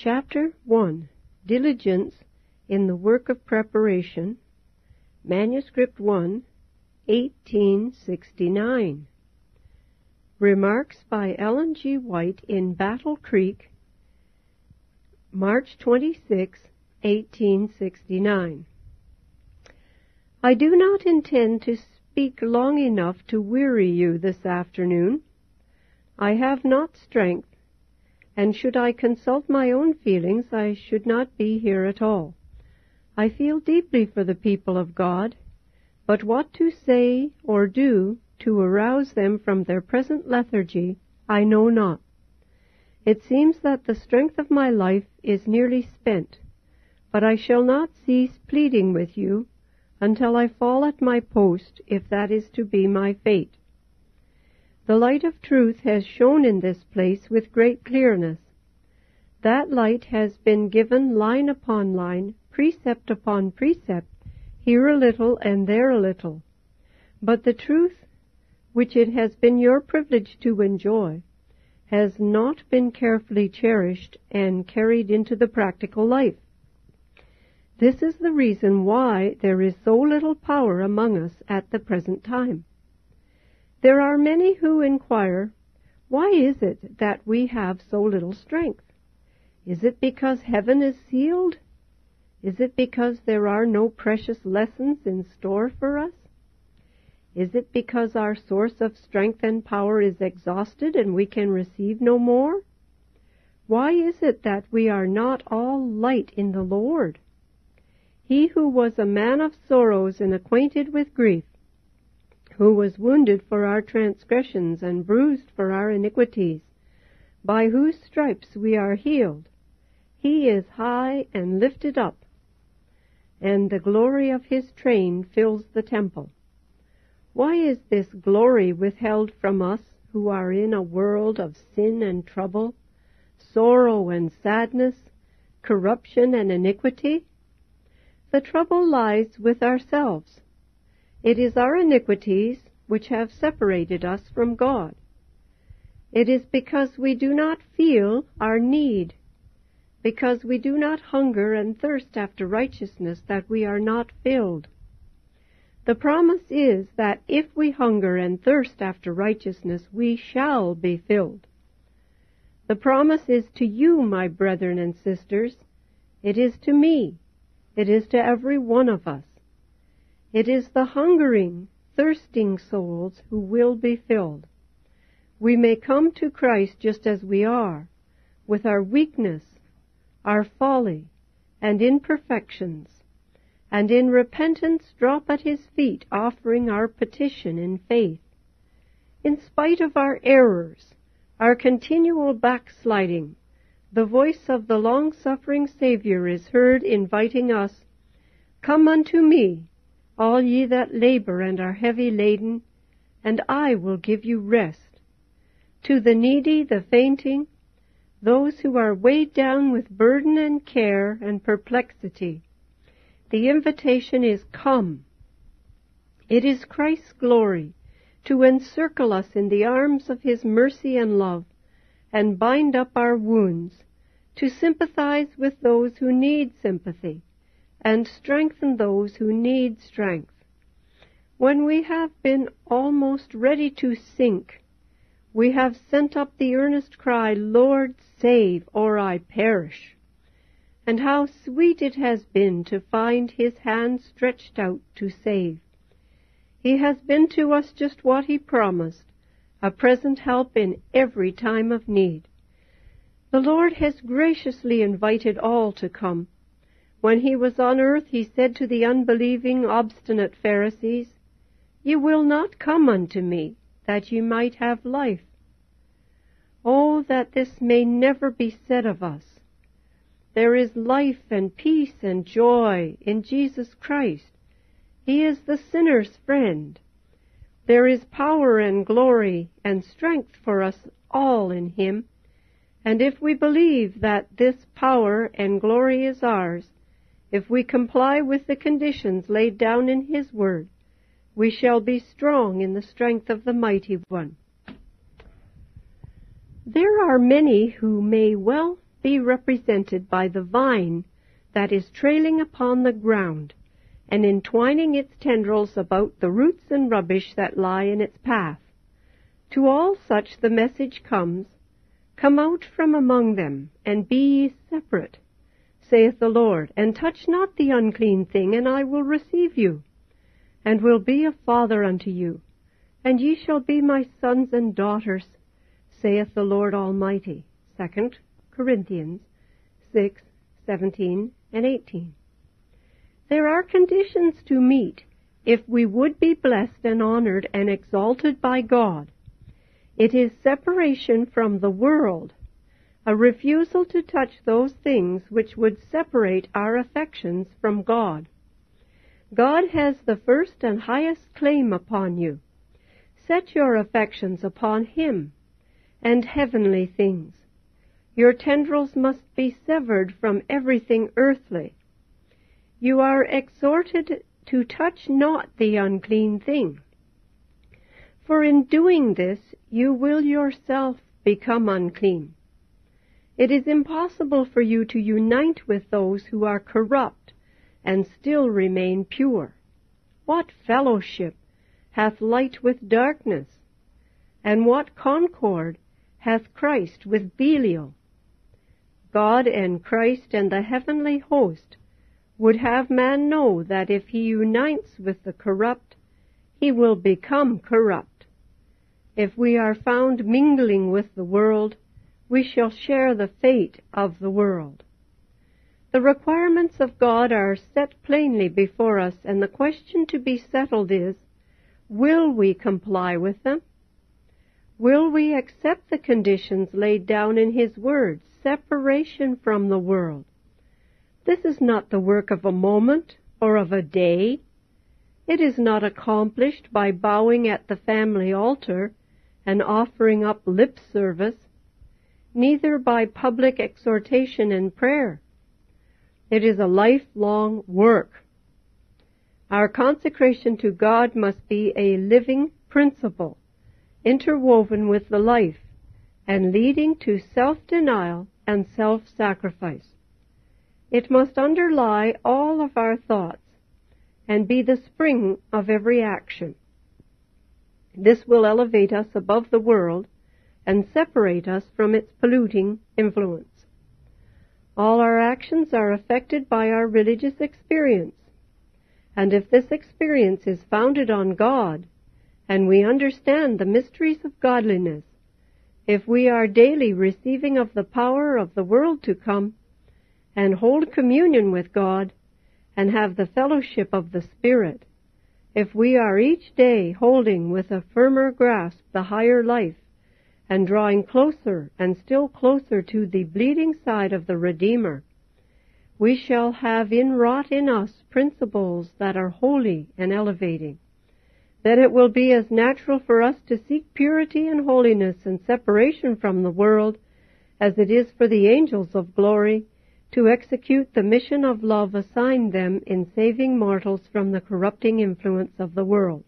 Chapter 1. Diligence in the Work of Preparation. Manuscript 1, 1869. Remarks by Ellen G. White in Battle Creek, March 26, 1869. I do not intend to speak long enough to weary you this afternoon. I have not strength, and should I consult my own feelings, I should not be here at all. I feel deeply for the people of God, but what to say or do to arouse them from their present lethargy, I know not. It seems that the strength of my life is nearly spent, but I shall not cease pleading with you until I fall at my post, if that is to be my fate. The light of truth has shone in this place with great clearness. That light has been given line upon line, precept upon precept, here a little and there a little. But the truth which it has been your privilege to enjoy has not been carefully cherished and carried into the practical life. This is the reason why there is so little power among us at the present time. There are many who inquire, why is it that we have so little strength? Is it because heaven is sealed? Is it because there are no precious lessons in store for us? Is it because our source of strength and power is exhausted and we can receive no more? Why is it that we are not all light in the Lord? He who was a man of sorrows and acquainted with grief, who was wounded for our transgressions and bruised for our iniquities, by whose stripes we are healed. He is high and lifted up, and the glory of his train fills the temple. Why is this glory withheld from us who are in a world of sin and trouble, sorrow and sadness, corruption and iniquity? The trouble lies with ourselves. It is our iniquities which have separated us from God. It is because we do not feel our need, because we do not hunger and thirst after righteousness, that we are not filled. The promise is that if we hunger and thirst after righteousness, we shall be filled. The promise is to you, my brethren and sisters. It is to me. It is to every one of us. It is the hungering, thirsting souls who will be filled. We may come to Christ just as we are, with our weakness, our folly, and imperfections, and in repentance drop at his feet, offering our petition in faith. In spite of our errors, our continual backsliding, the voice of the long-suffering Savior is heard inviting us, "Come unto me, all ye that labor and are heavy laden, and I will give you rest." To the needy, the fainting, those who are weighed down with burden and care and perplexity, the invitation is, "Come." It is Christ's glory to encircle us in the arms of his mercy and love, and bind up our wounds, to sympathize with those who need sympathy, and strengthen those who need strength. When we have been almost ready to sink, we have sent up the earnest cry, "Lord, save, or I perish." And how sweet it has been to find his hand stretched out to save. He has been to us just what he promised, a present help in every time of need. The Lord has graciously invited all to come. When he was on earth, he said to the unbelieving, obstinate Pharisees, "Ye will not come unto me, that ye might have life." Oh, that this may never be said of us. There is life and peace and joy in Jesus Christ. He is the sinner's friend. There is power and glory and strength for us all in him, and if we believe that this power and glory is ours, if we comply with the conditions laid down in his word, we shall be strong in the strength of the Mighty One. There are many who may well be represented by the vine that is trailing upon the ground and entwining its tendrils about the roots and rubbish that lie in its path. To all such the message comes, Come out from among them, and be ye separate, saith the Lord, and touch not the unclean thing, and I will receive you, and will be a father unto you, and ye shall be my sons and daughters, saith the Lord Almighty. 2 Corinthians 6:17 and 18. There are conditions to meet if we would be blessed and honored and exalted by God. It is separation from the world, a refusal to touch those things which would separate our affections from God. God has the first and highest claim upon you. Set your affections upon Him and heavenly things. Your tendrils must be severed from everything earthly. You are exhorted to touch not the unclean thing. For in doing this, you will yourself become unclean. It is impossible for you to unite with those who are corrupt and still remain pure. What fellowship hath light with darkness? And what concord hath Christ with Belial? God and Christ and the heavenly host would have man know that if he unites with the corrupt, he will become corrupt. If we are found mingling with the world, we shall share the fate of the world. The requirements of God are set plainly before us, and the question to be settled is, will we comply with them? Will we accept the conditions laid down in His Word, separation from the world? This is not the work of a moment or of a day. It is not accomplished by bowing at the family altar and offering up lip service, neither by public exhortation and prayer. It is a lifelong work. Our consecration to God must be a living principle, interwoven with the life, and leading to self-denial and self-sacrifice. It must underlie all of our thoughts and be the spring of every action. This will elevate us above the world and separate us from its polluting influence. All our actions are affected by our religious experience, and if this experience is founded on God, and we understand the mysteries of godliness, if we are daily receiving of the power of the world to come, and hold communion with God, and have the fellowship of the Spirit, if we are each day holding with a firmer grasp the higher life, and drawing closer and still closer to the bleeding side of the Redeemer, we shall have inwrought in us principles that are holy and elevating. Then it will be as natural for us to seek purity and holiness and separation from the world as it is for the angels of glory to execute the mission of love assigned them in saving mortals from the corrupting influence of the world.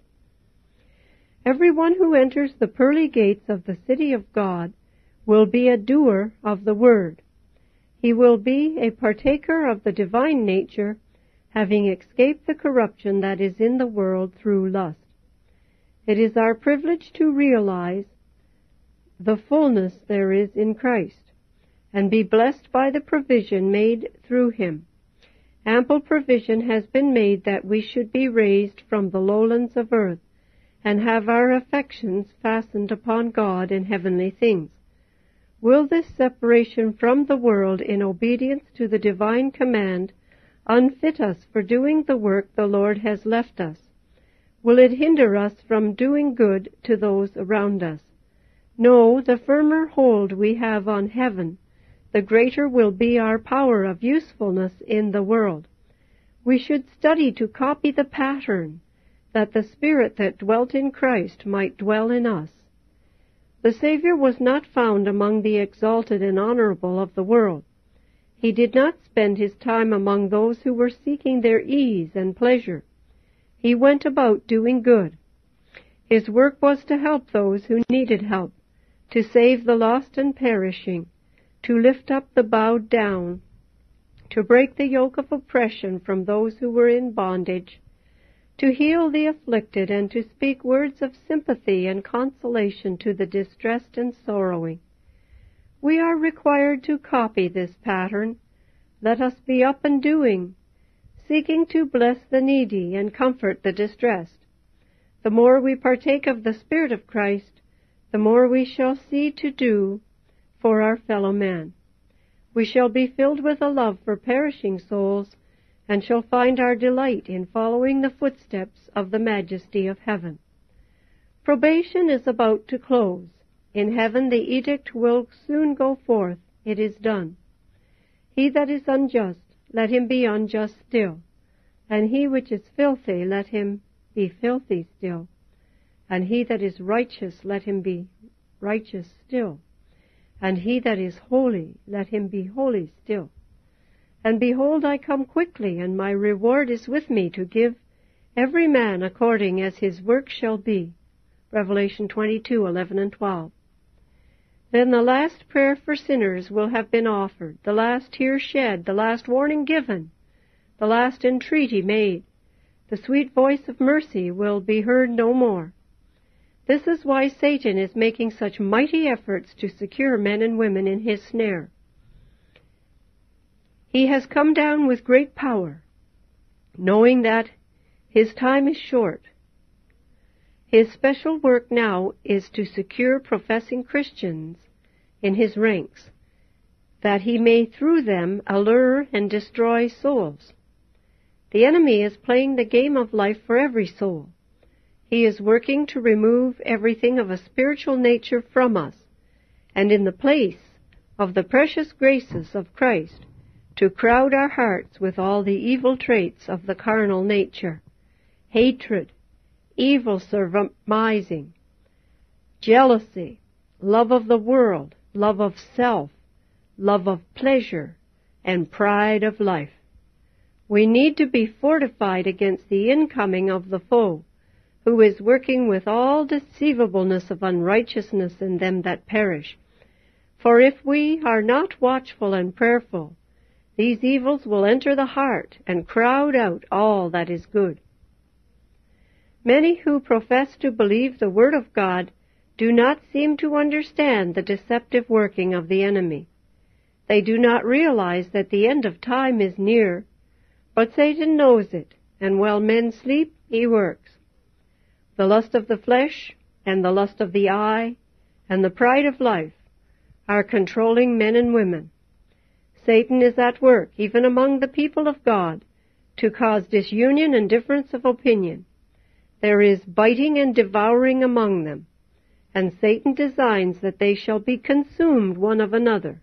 Everyone who enters the pearly gates of the city of God will be a doer of the word. He will be a partaker of the divine nature, having escaped the corruption that is in the world through lust. It is our privilege to realize the fullness there is in Christ, and be blessed by the provision made through Him. Ample provision has been made that we should be raised from the lowlands of earth, and have our affections fastened upon God and heavenly things. Will this separation from the world in obedience to the divine command unfit us for doing the work the Lord has left us? Will it hinder us from doing good to those around us? No, the firmer hold we have on heaven, the greater will be our power of usefulness in the world. We should study to copy the pattern, that the Spirit that dwelt in Christ might dwell in us. The Savior was not found among the exalted and honorable of the world. He did not spend His time among those who were seeking their ease and pleasure. He went about doing good. His work was to help those who needed help, to save the lost and perishing, to lift up the bowed down, to break the yoke of oppression from those who were in bondage, to heal the afflicted, and to speak words of sympathy and consolation to the distressed and sorrowing. We are required to copy this pattern. Let us be up and doing, seeking to bless the needy and comfort the distressed. The more we partake of the Spirit of Christ, the more we shall see to do for our fellow man. We shall be filled with a love for perishing souls, and shall find our delight in following the footsteps of the majesty of heaven. Probation is about to close. In heaven the edict will soon go forth. It is done. He that is unjust, let him be unjust still, and he which is filthy, let him be filthy still, and he that is righteous, let him be righteous still, and he that is holy, let him be holy still. And behold, I come quickly, and my reward is with me to give every man according as his work shall be. Revelation 22:11 and 12. Then the last prayer for sinners will have been offered, the last tear shed, the last warning given, the last entreaty made. The sweet voice of mercy will be heard no more. This is why Satan is making such mighty efforts to secure men and women in his snare. He has come down with great power, knowing that his time is short. His special work now is to secure professing Christians in his ranks, that he may through them allure and destroy souls. The enemy is playing the game of life for every soul. He is working to remove everything of a spiritual nature from us, and in the place of the precious graces of Christ, to crowd our hearts with all the evil traits of the carnal nature: hatred, evil surmising, jealousy, love of the world, love of self, love of pleasure, and pride of life. We need to be fortified against the incoming of the foe, who is working with all deceivableness of unrighteousness in them that perish. For if we are not watchful and prayerful, these evils will enter the heart and crowd out all that is good. Many who profess to believe the Word of God do not seem to understand the deceptive working of the enemy. They do not realize that the end of time is near, but Satan knows it, and while men sleep, he works. The lust of the flesh, and the lust of the eye, and the pride of life are controlling men and women. Satan is at work, even among the people of God, to cause disunion and difference of opinion. There is biting and devouring among them, and Satan designs that they shall be consumed one of another.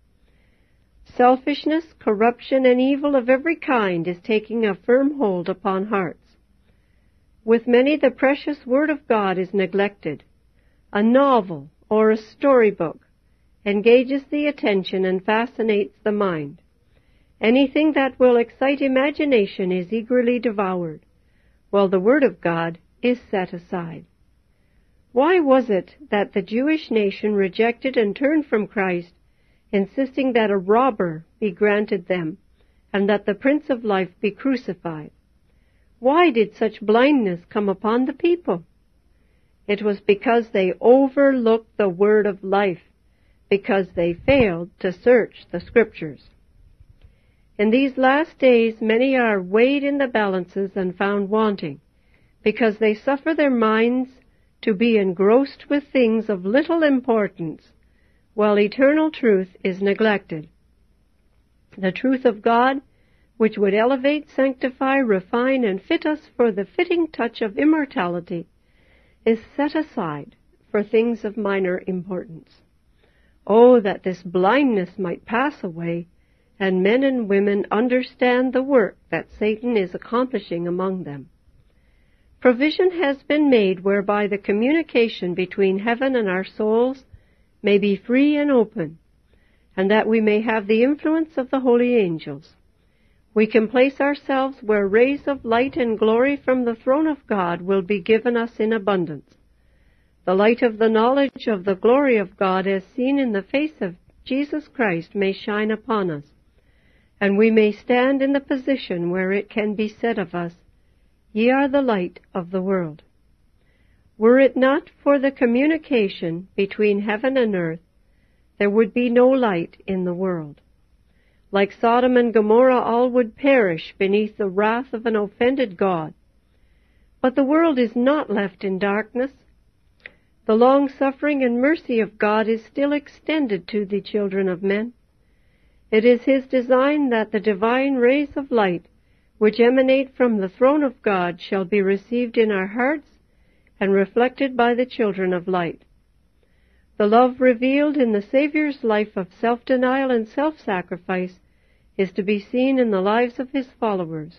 Selfishness, corruption, and evil of every kind is taking a firm hold upon hearts. With many, the precious Word of God is neglected. A novel or a storybook engages the attention and fascinates the mind. Anything that will excite imagination is eagerly devoured, while the Word of God is set aside. Why was it that the Jewish nation rejected and turned from Christ, insisting that a robber be granted them, and that the Prince of Life be crucified? Why did such blindness come upon the people? It was because they overlooked the Word of life, because they failed to search the Scriptures. In these last days many are weighed in the balances and found wanting, because they suffer their minds to be engrossed with things of little importance, while eternal truth is neglected. The truth of God, which would elevate, sanctify, refine, and fit us for the fitting touch of immortality, is set aside for things of minor importance. Oh, that this blindness might pass away, and men and women understand the work that Satan is accomplishing among them. Provision has been made whereby the communication between heaven and our souls may be free and open, and that we may have the influence of the holy angels. We can place ourselves where rays of light and glory from the throne of God will be given us in abundance. The light of the knowledge of the glory of God as seen in the face of Jesus Christ may shine upon us, and we may stand in the position where it can be said of us, "Ye are the light of the world." Were it not for the communication between heaven and earth, there would be no light in the world. Like Sodom and Gomorrah, all would perish beneath the wrath of an offended God. But the world is not left in darkness. The long-suffering and mercy of God is still extended to the children of men. It is His design that the divine rays of light, which emanate from the throne of God, shall be received in our hearts and reflected by the children of light. The love revealed in the Savior's life of self-denial and self-sacrifice is to be seen in the lives of His followers.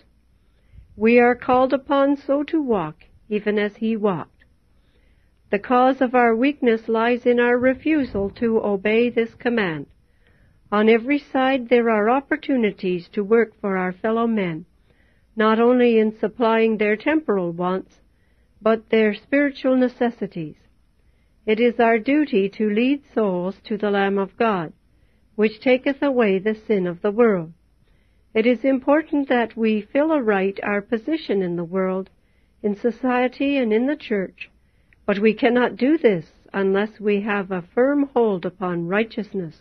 We are called upon so to walk, even as He walked. The cause of our weakness lies in our refusal to obey this command. On every side there are opportunities to work for our fellow men, not only in supplying their temporal wants, but their spiritual necessities. It is our duty to lead souls to the Lamb of God, which taketh away the sin of the world. It is important that we fill aright our position in the world, in society and in the church, but we cannot do this unless we have a firm hold upon righteousness.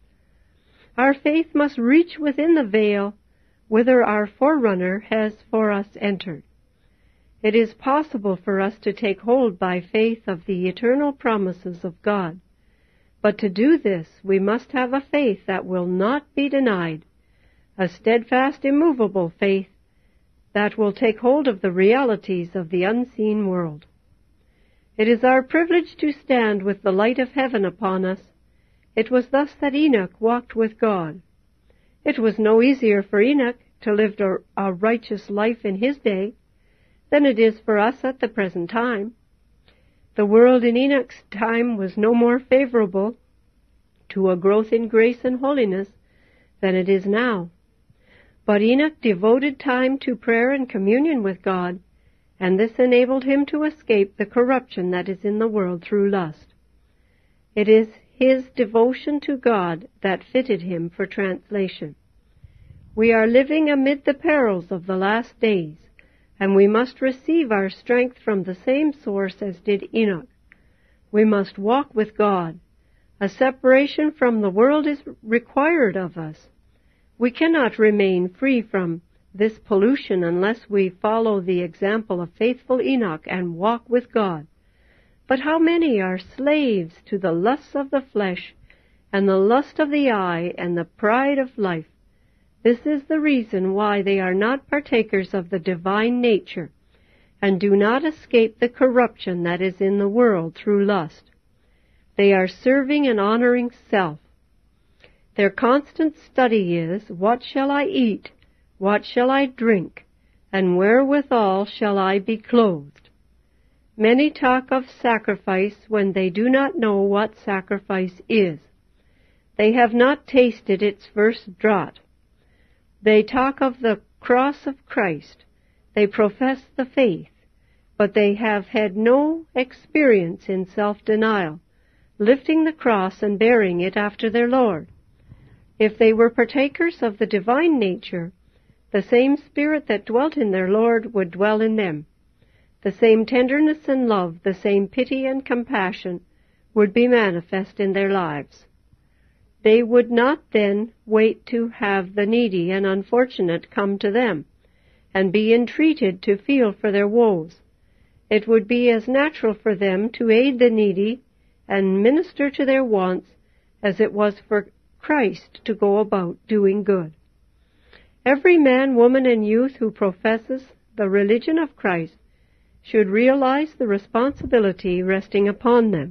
Our faith must reach within the veil whither our forerunner has for us entered. It is possible for us to take hold by faith of the eternal promises of God. But to do this, we must have a faith that will not be denied, a steadfast, immovable faith that will take hold of the realities of the unseen world. It is our privilege to stand with the light of heaven upon us. It was thus that Enoch walked with God. It was no easier for Enoch to live a righteous life in his day than it is for us at the present time. The world in Enoch's time was no more favorable to a growth in grace and holiness than it is now. But Enoch devoted time to prayer and communion with God, and this enabled him to escape the corruption that is in the world through lust. It is his devotion to God that fitted him for translation. We are living amid the perils of the last days, and we must receive our strength from the same source as did Enoch. We must walk with God. A separation from the world is required of us. We cannot remain free from this pollution unless we follow the example of faithful Enoch and walk with God. But how many are slaves to the lusts of the flesh and the lust of the eye and the pride of life? This is the reason why they are not partakers of the divine nature and do not escape the corruption that is in the world through lust. They are serving and honoring self. Their constant study is, what shall I eat? What shall I drink? And wherewithal shall I be clothed? Many talk of sacrifice when they do not know what sacrifice is. They have not tasted its first draught. They talk of the cross of Christ. They profess the faith, but they have had no experience in self-denial, lifting the cross and bearing it after their Lord. If they were partakers of the divine nature, the same Spirit that dwelt in their Lord would dwell in them. The same tenderness and love, the same pity and compassion would be manifest in their lives. They would not then wait to have the needy and unfortunate come to them, and be entreated to feel for their woes. It would be as natural for them to aid the needy and minister to their wants as it was for Christ to go about doing good. Every man, woman, and youth who professes the religion of Christ should realize the responsibility resting upon them.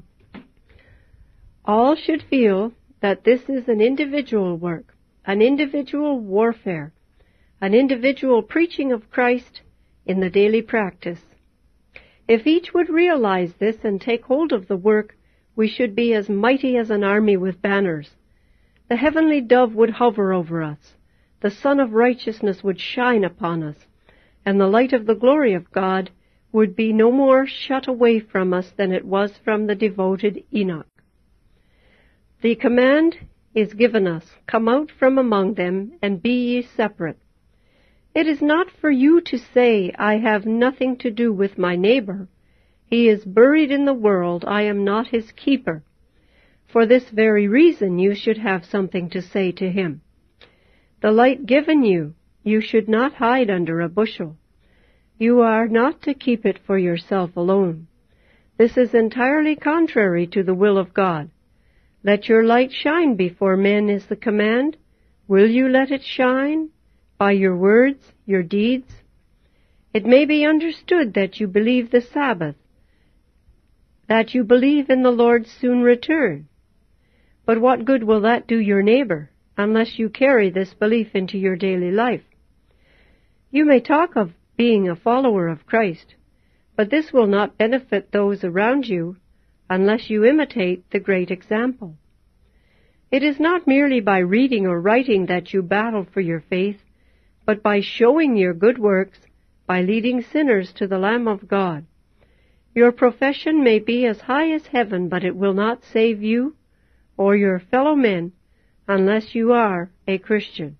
All should feel that this is an individual work, an individual warfare, an individual preaching of Christ in the daily practice. If each would realize this and take hold of the work, we should be as mighty as an army with banners. The heavenly dove would hover over us, the Sun of Righteousness would shine upon us, and the light of the glory of God would be no more shut away from us than it was from the devoted Enoch. The command, is given us. Come out from among them, and be ye separate. It is not for you to say, I have nothing to do with my neighbor. He is buried in the world, I am not his keeper. For this very reason you should have something to say to him. The light given you, you should not hide under a bushel. You are not to keep it for yourself alone. This is entirely contrary to the will of God. Let your light shine before men is the command. Will you let it shine? By your words, your deeds? It may be understood that you believe the Sabbath, that you believe in the Lord's soon return. But what good will that do your neighbor, unless you carry this belief into your daily life? You may talk of being a follower of Christ, but this will not benefit those around you unless you imitate the great example. It is not merely by reading or writing that you battle for your faith, but by showing your good works, by leading sinners to the Lamb of God. Your profession may be as high as heaven, but it will not save you or your fellow men unless you are a Christian.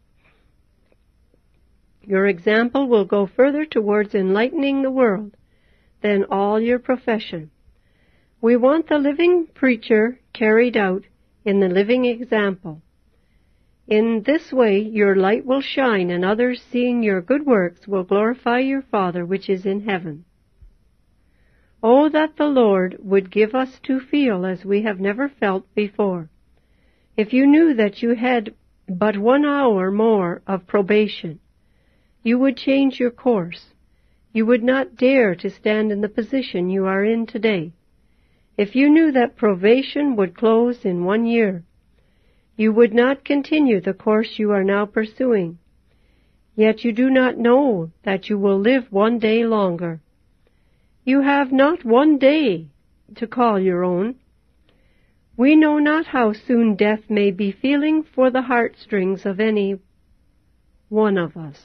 Your example will go further towards enlightening the world than all your profession. We want the living preacher carried out in the living example. In this way your light will shine, and others, seeing your good works, will glorify your Father which is in heaven. Oh, that the Lord would give us to feel as we have never felt before. If you knew that you had but 1 hour more of probation, you would change your course. You would not dare to stand in the position you are in today. If you knew that probation would close in 1 year, you would not continue the course you are now pursuing. Yet you do not know that you will live 1 day longer. You have not 1 day to call your own. We know not how soon death may be feeling for the heartstrings of any one of us.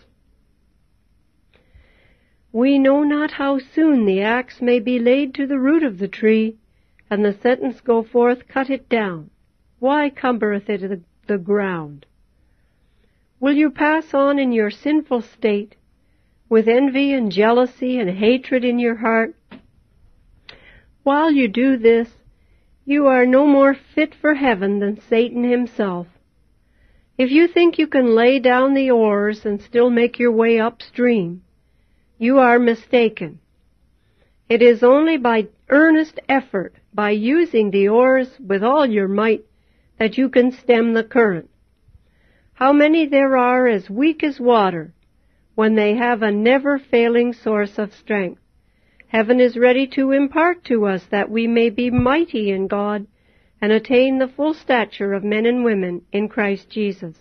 We know not how soon the axe may be laid to the root of the tree, and the sentence go forth, cut it down. Why cumbereth it the ground? Will you pass on in your sinful state, with envy and jealousy and hatred in your heart? While you do this, you are no more fit for heaven than Satan himself. If you think you can lay down the oars and still make your way upstream, you are mistaken. It is only by earnest effort, by using the oars with all your might, that you can stem the current. How many there are as weak as water when they have a never-failing source of strength. Heaven is ready to impart to us that we may be mighty in God and attain the full stature of men and women in Christ Jesus.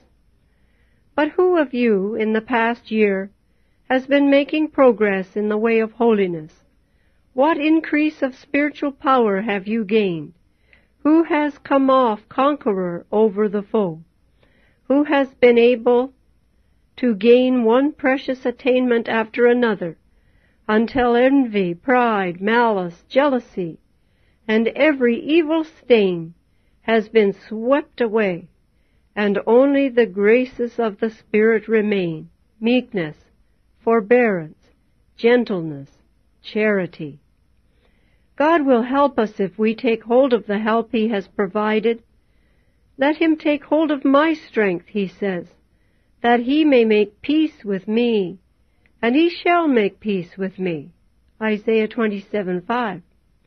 But who of you in the past year has been making progress in the way of holiness? What increase of spiritual power have you gained? Who has come off conqueror over the foe? Who has been able to gain one precious attainment after another, until envy, pride, malice, jealousy, and every evil stain has been swept away, and only the graces of the Spirit remain: meekness, forbearance, gentleness, charity. God will help us if we take hold of the help He has provided. Let Him take hold of my strength, He says, that He may make peace with me, and He shall make peace with me. Isaiah 27:5.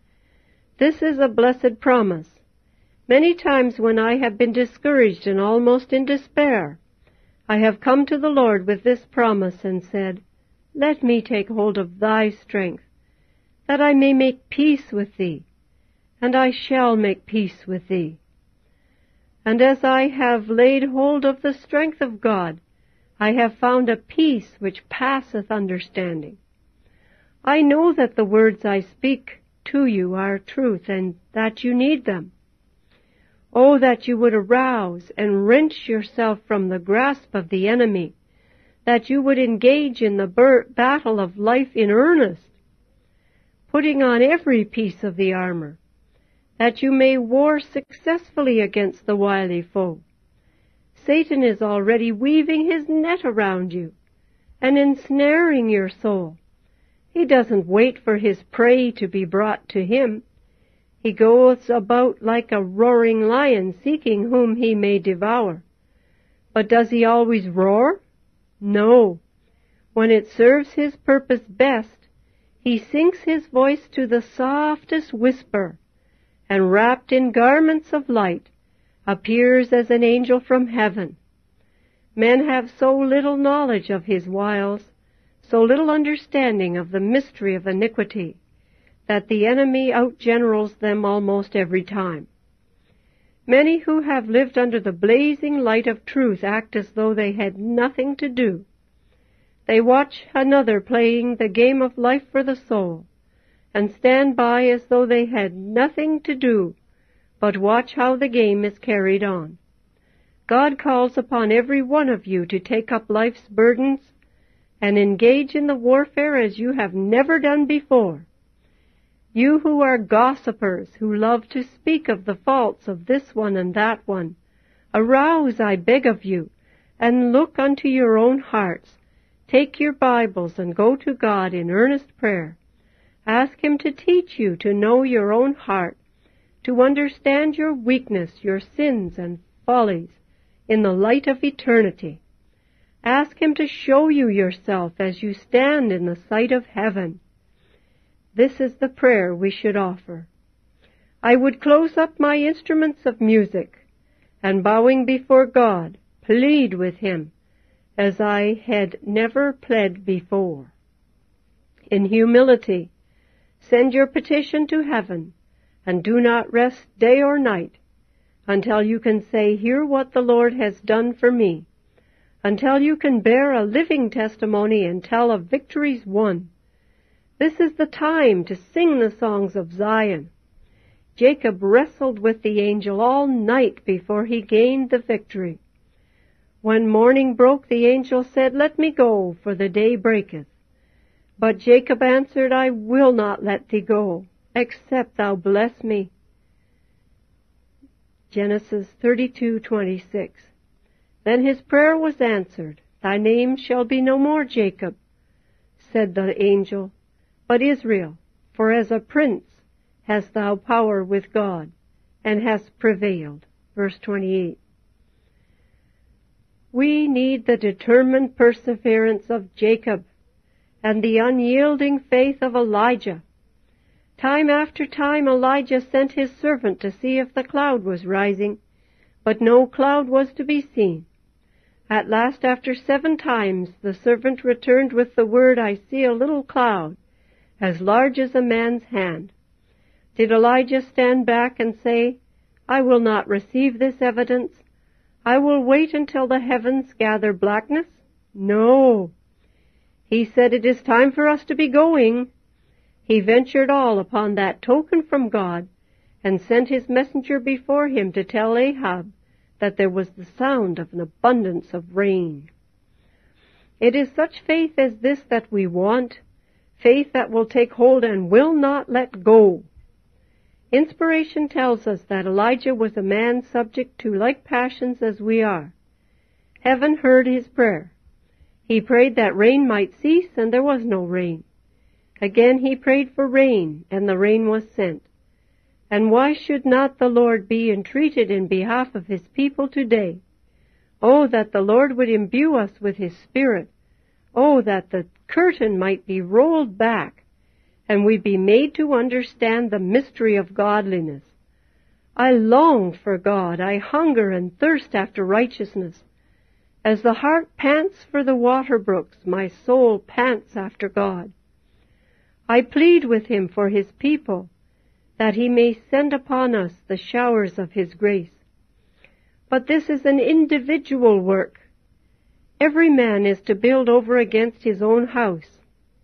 This is a blessed promise. Many times when I have been discouraged and almost in despair, I have come to the Lord with this promise and said, Let me take hold of Thy strength, that I may make peace with Thee, and I shall make peace with Thee. And as I have laid hold of the strength of God, I have found a peace which passeth understanding. I know that the words I speak to you are truth, and that you need them. Oh, that you would arouse and wrench yourself from the grasp of the enemy, that you would engage in the battle of life in earnest, putting on every piece of the armor, that you may war successfully against the wily foe, Satan is already weaving his net around you and ensnaring your soul. He doesn't wait for his prey to be brought to him. He goes about like a roaring lion, seeking whom he may devour. But does he always roar? No. When it serves his purpose best, he sinks his voice to the softest whisper, and wrapped in garments of light, appears as an angel from heaven. Men have so little knowledge of his wiles, so little understanding of the mystery of iniquity, that the enemy outgenerals them almost every time. Many who have lived under the blazing light of truth act as though they had nothing to do. They watch another playing the game of life for the soul, and stand by as though they had nothing to do but watch how the game is carried on. God calls upon every one of you to take up life's burdens and engage in the warfare as you have never done before. You who are gossipers, who love to speak of the faults of this one and that one, arouse, I beg of you, and look unto your own hearts. Take your Bibles and go to God in earnest prayer. Ask Him to teach you to know your own heart, to understand your weakness, your sins and follies in the light of eternity. Ask Him to show you yourself as you stand in the sight of heaven. This is the prayer we should offer. I would close up my instruments of music, and bowing before God, plead with Him as I had never pled before. In humility, send your petition to heaven, and do not rest day or night until you can say, "Hear what the Lord has done for me," until you can bear a living testimony and tell of victories won. This is the time to sing the songs of Zion. Jacob wrestled with the angel all night before he gained the victory. When morning broke, the angel said, "Let me go, for the day breaketh." But Jacob answered, "I will not let thee go, except thou bless me." Genesis 32:26. Then his prayer was answered. "Thy name shall be no more Jacob," said the angel, "but Israel, for as a prince hast thou power with God, and hast prevailed." Verse 28. We need the determined perseverance of Jacob and the unyielding faith of Elijah. Time after time Elijah sent his servant to see if the cloud was rising, but no cloud was to be seen. At last, after 7 times, the servant returned with the word, "I see a little cloud, as large as a man's hand." Did Elijah stand back and say, "I will not receive this evidence. I will wait until the heavens gather blackness"? No. He said, "It is time for us to be going." He ventured all upon that token from God, and sent his messenger before him to tell Ahab that there was the sound of an abundance of rain. It is such faith as this that we want, faith that will take hold and will not let go. Inspiration tells us that Elijah was a man subject to like passions as we are. Heaven heard his prayer. He prayed that rain might cease, and there was no rain. Again he prayed for rain, and the rain was sent. And why should not the Lord be entreated in behalf of his people today? Oh, that the Lord would imbue us with his Spirit. Oh, that the curtain might be rolled back, and we be made to understand the mystery of godliness. I long for God. I hunger and thirst after righteousness. As the hart pants for the water brooks, my soul pants after God. I plead with him for his people, that he may send upon us the showers of his grace. But this is an individual work. Every man is to build over against his own house.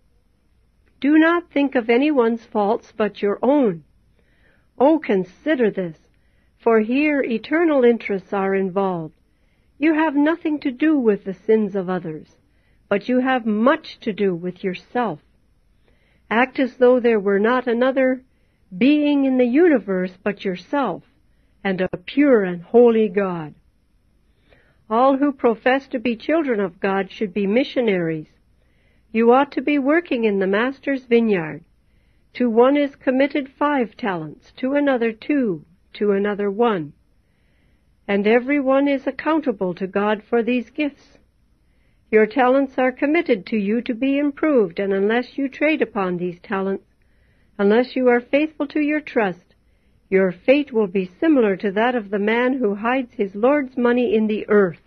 Do not think of anyone's faults but your own. Oh, consider this, for here eternal interests are involved. You have nothing to do with the sins of others, but you have much to do with yourself. Act as though there were not another being in the universe but yourself, and a pure and holy God. All who profess to be children of God should be missionaries. You ought to be working in the Master's vineyard. To one is committed 5 talents, to another 2, to another 1. And every one is accountable to God for these gifts. Your talents are committed to you to be improved, and unless you trade upon these talents, unless you are faithful to your trust, your fate will be similar to that of the man who hides his Lord's money in the earth.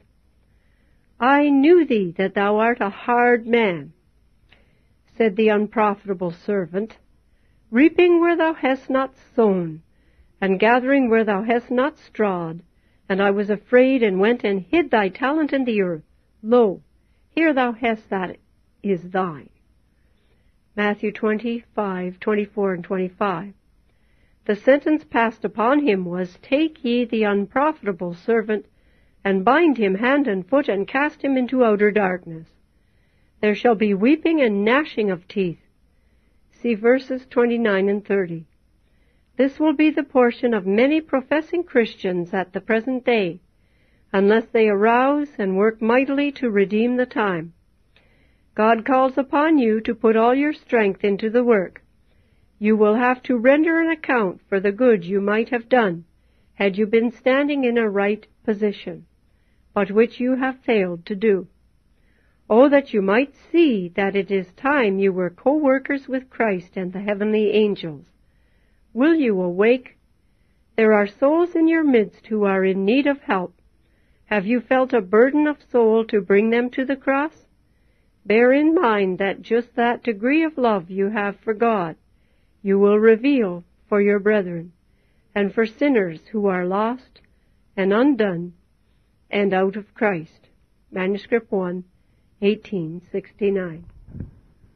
I knew thee, that thou art a hard man, said the unprofitable servant, reaping where thou hast not sown, and gathering where thou hast not strawed. And I was afraid, and went and hid thy talent in the earth. Lo, here thou hast that is thine. Matthew 25:24 and 25. The sentence passed upon him was, Take ye the unprofitable servant, and bind him hand and foot, and cast him into outer darkness. There shall be weeping and gnashing of teeth. See verses 29 and 30. This will be the portion of many professing Christians at the present day, unless they arouse and work mightily to redeem the time. God calls upon you to put all your strength into the work. You will have to render an account for the good you might have done had you been standing in a right position, but which you have failed to do. Oh, that you might see that it is time you were co-workers with Christ and the heavenly angels. Will you awake? There are souls in your midst who are in need of help. Have you felt a burden of soul to bring them to the cross? Bear in mind that just that degree of love you have for God, you will reveal for your brethren, and for sinners who are lost and undone and out of Christ. Manuscript 1, 1869.